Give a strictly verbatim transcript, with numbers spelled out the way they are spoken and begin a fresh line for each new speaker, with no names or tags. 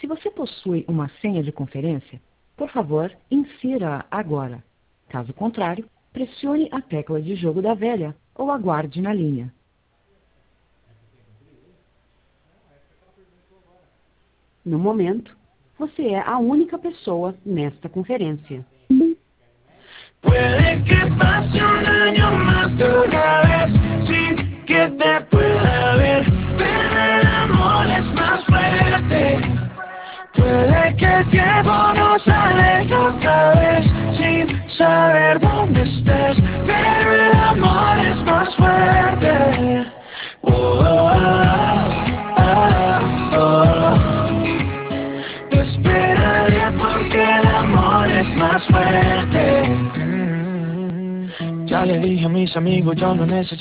você possui uma senha de conferência, por favor, insira-a agora. Caso contrário, pressione a tecla de jogo da velha ou aguarde na linha. No momento, você é a única pessoa nesta conferência.
Puede que pase un año más de una vez sin que te pueda ver, pero el amor es más fuerte. Puede que el tiempo nos aleje otra vez sin saber dónde estés, pero el amor es más fuerte. Oh, oh, oh, oh, oh. Esperaré porque el amor es más fuerte. Ya le dije a mis amigos, yo no necesito